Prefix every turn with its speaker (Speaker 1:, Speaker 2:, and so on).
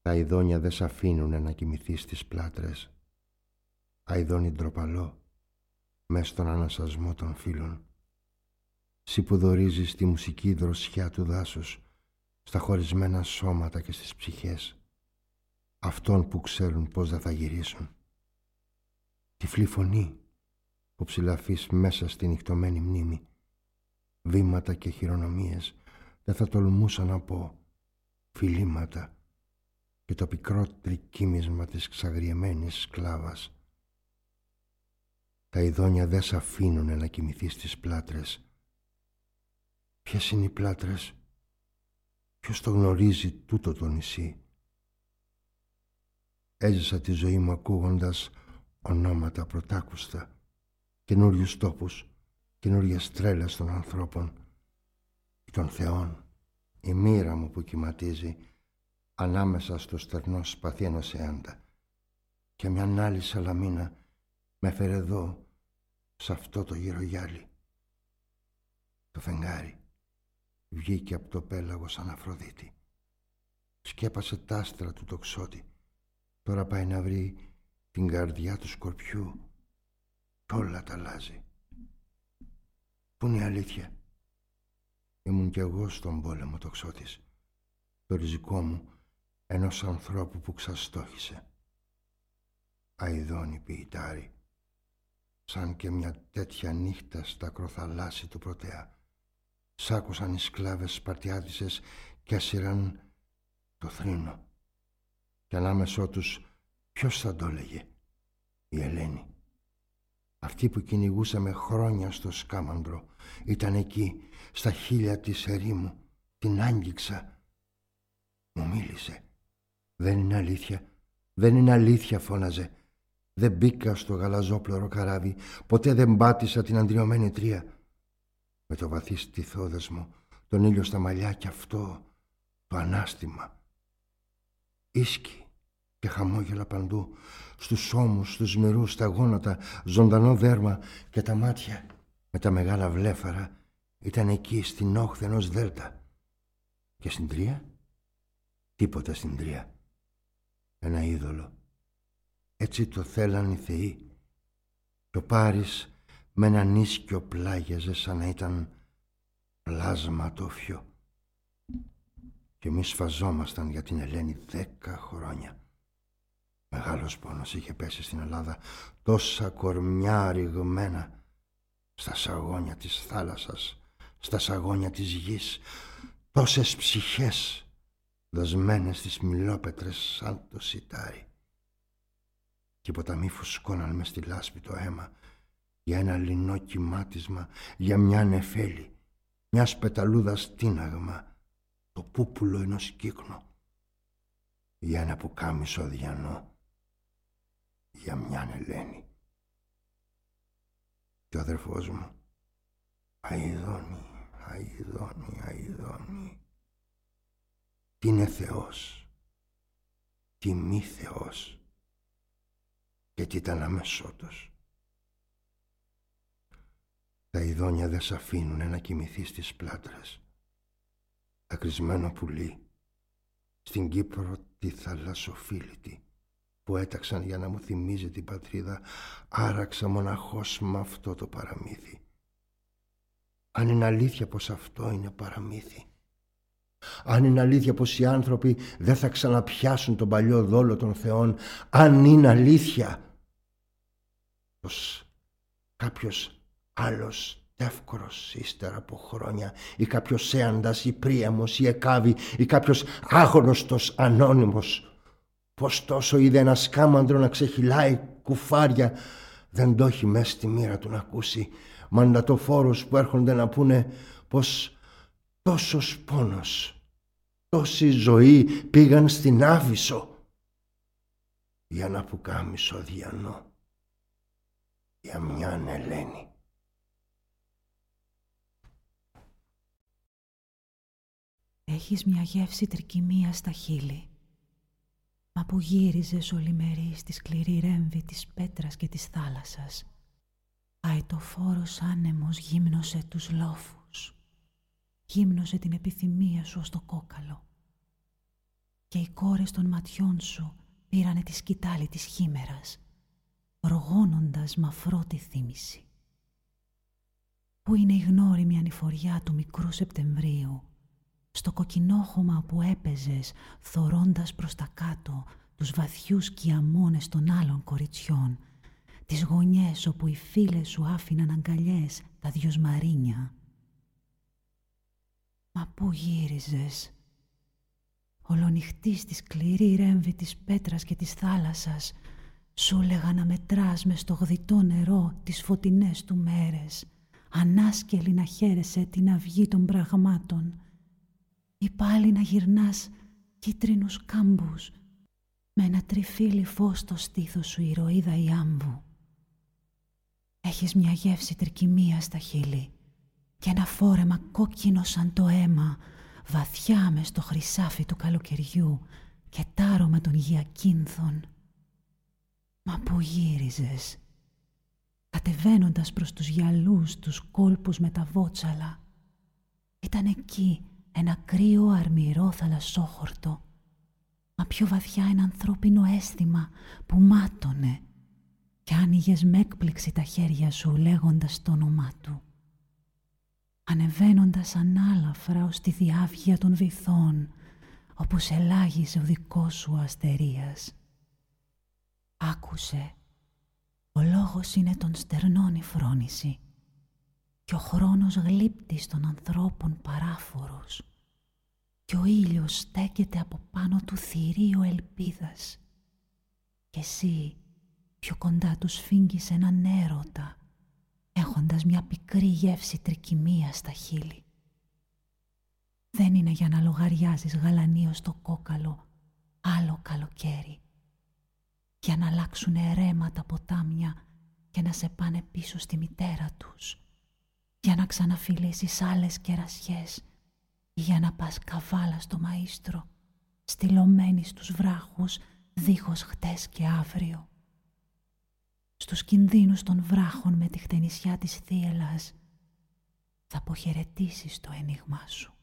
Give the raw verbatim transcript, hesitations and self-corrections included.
Speaker 1: Τα ειδόνια δεν σ' αφήνουνε να κοιμηθείς στις πλάτρες. Αηδόνι ντροπαλό, μες στον ανασασμό των φίλων. Συ που δωρίζεις τη μουσική δροσιά του δάσους στα χωρισμένα σώματα και στις ψυχές αυτών που ξέρουν πως δεν θα γυρίσουν. Τυφλή φωνή που ψηλαφείς μέσα στη νυχτωμένη μνήμη. Βήματα και χειρονομίες δεν θα τολμούσα να πω. Φιλήματα και το πικρό τρικύμισμα της ξαγριεμένης σκλάβας. Τα ειδόνια δεν σ' αφήνουνε να κοιμηθείς στις πλάτρες. Ποιες είναι οι πλάτρες? Ποιος το γνωρίζει τούτο το νησί? Έζησα τη ζωή μου ακούγοντας ονόματα πρωτάκουστα, καινούριους τόπους, καινούριες τρέλες των ανθρώπων και των θεών. Η μοίρα μου που κυματίζει ανάμεσα στο στερνό σπαθί ενός έαντα και μια άλλη σαλαμίνα με έφερε εδώ, σε αυτό το γυρογιάλι. Το φεγγάρι βγήκε από το πέλαγο σαν Αφροδίτη. Σκέπασε τ' άστρα του τοξότη. Τώρα πάει να βρει την καρδιά του σκορπιού κι όλα τα αλλάζει. Πού είναι η αλήθεια? Ήμουν κι εγώ στον πόλεμο τοξότης, το ριζικό μου ενός ανθρώπου που ξαστόχησε. Αηδόνι ποιητάρι, σαν και μια τέτοια νύχτα στα ακροθαλάσσι του Πρωτέα. Σ' άκουσαν οι σκλάβες Σπαρτιάτισσες κι έσυραν το θρήνο. Κι ανάμεσό τους ποιος θα το έλεγε? Η Ελένη. Αυτή που κυνηγούσαμε χρόνια στο σκάμαντρο ήταν εκεί, στα χείλια της ερήμου. Την άγγιξα. Μου μίλησε. Δεν είναι αλήθεια, δεν είναι αλήθεια, φώναζε. Δεν μπήκα στο γαλαζόπλωρο καράβι, ποτέ δεν πάτησα την αντριωμένη τρία. Με το βαθύ στιθόδεσμο, τον ήλιο στα μαλλιά κι αυτό το ανάστημα. Ίσκι και χαμόγελα παντού, στους ώμους, στους μυρούς, στα γόνατα, ζωντανό δέρμα και τα μάτια με τα μεγάλα βλέφαρα ήταν εκεί στην όχθη ενός δέλτα. Και στην τρία, τίποτα στην τρία. Ένα είδωλο. Έτσι το θέλαν οι θεοί. Και ο Πάρης με έναν ίσκιο πλάγιαζε σαν να ήταν πλάσμα τόφιο. Και εμείς σφαζόμασταν για την Ελένη δέκα χρόνια. Μεγάλος πόνος είχε πέσει στην Ελλάδα, τόσα κορμιά ρηγμένα στα σαγόνια της θάλασσας, στα σαγόνια της γης, τόσες ψυχές δοσμένες στις μιλόπετρες σαν το σιτάρι. Και οι ποταμοί φουσκώναν μες στη λάσπη το αίμα για ένα λινό κυμάτισμα, για μια νεφέλη, μιας πεταλούδας τίναγμα, το πούπουλο ενός κύκνου, για ένα πουκάμισο διανό, για μιαν Ελένη. Και ο αδερφός μου, Αηδόνι, Αηδόνι, Αηδόνι, τι είναι Θεός, τι μη Θεός και τι ήταν αμεσότος. Τα ειδόνια δεν σ' αφήνουνε να κοιμηθεί στις πλάτρες. Ακρισμένο πουλί, στην Κύπρο τη θαλασσοφίλητη, που έταξαν για να μου θυμίζει την πατρίδα, άραξα μοναχός με αυτό το παραμύθι. Αν είναι αλήθεια πως αυτό είναι παραμύθι, αν είναι αλήθεια πως οι άνθρωποι δεν θα ξαναπιάσουν τον παλιό δόλο των θεών, αν είναι αλήθεια πως κάποιος άλλος τεύκρος ύστερα από χρόνια, ή κάποιος έαντας ή πρίαμος ή εκάβη ή κάποιος άγνωστος ανώνυμος, πως τόσο είδε ένα σκάμαντρο να ξεχυλάει κουφάρια, δεν το έχει μες στη μοίρα του να ακούσει μαντατοφόρους που έρχονται να πούνε πως τόσος πόνος, τόση ζωή πήγαν στην Άβυσσο για να πουκάμισο διανό, για μιαν Ελένη.
Speaker 2: Έχεις μια γεύση τρικυμίας στα χείλη, μα που γύριζες ολημερή στη σκληρή ρέμβη της πέτρας και της θάλασσας. Αετοφόρος άνεμος γύμνωσε τους λόφους, γύμνωσε την επιθυμία σου ως το κόκαλο. και οι κόρες των ματιών σου πήρανε τη σκητάλη της χήμερας, οργώνοντας μαφρό τη θύμηση. Πού είναι η γνώριμη ανηφοριά του μικρού Σεπτεμβρίου, στο κοκκινόχωμα που έπαιζες θωρώντας προς τα κάτω τους βαθιούς κιαμώνες των άλλων κοριτσιών, τις γωνιές όπου οι φίλες σου άφηναν αγκαλιές τα δυο σμαρίνια. Μα πού γύριζες, ολονυχτή στη σκληρή ρέμβη της πέτρας και της θάλασσας, σου έλεγα να μετράς μες στο γδιτό νερό τις φωτεινές του μέρες, ανάσκελη να χαίρεσαι την αυγή των πραγμάτων, ή πάλι να γυρνάς κίτρινους κάμπους, με ένα τριφύλι φως στο στήθος σου ηρωίδα η άμβου. Έχεις μια γεύση τρικυμία στα χείλη και ένα φόρεμα κόκκινο σαν το αίμα, βαθιά μες στο χρυσάφι του καλοκαιριού και τάρωμα των γιακίνθων. Μα πού γύριζες, κατεβαίνοντας προς τους γυαλούς τους κόλπους με τα βότσαλα. Ήταν εκεί ένα κρύο αρμυρό θαλασσόχορτο, μα πιο βαθιά ένα ανθρώπινο αίσθημα που μάτωνε και άνοιγες με έκπληξη τα χέρια σου λέγοντας το όνομά του. Ανεβαίνοντας ανάλαφρα ως τη διάβγεια των βυθών, όπου σε λάγιζε ο δικός σου αστερίας. Άκουσε, ο λόγος είναι των στερνών η φρόνηση και ο χρόνος γλύπτης των ανθρώπων παράφορος και ο ήλιος στέκεται από πάνω του θηρίο ελπίδας και εσύ πιο κοντά του σφίγγεις έναν έρωτα έχοντας μια πικρή γεύση τρικυμία στα χείλη. Δεν είναι για να λογαριάζεις γαλανίως το κόκαλο άλλο καλοκαίρι, για να αλλάξουν αιρέμα τα ποτάμια και να σε πάνε πίσω στη μητέρα τους, για να ξαναφιλήσεις άλλες κερασιές ή για να πας καβάλα στο μαΐστρο, στυλωμένη στους βράχους δίχως χτες και αύριο. Στους κινδύνους των βράχων με τη χτενισιά της θύελλας θα αποχαιρετήσεις το ένιγμά σου.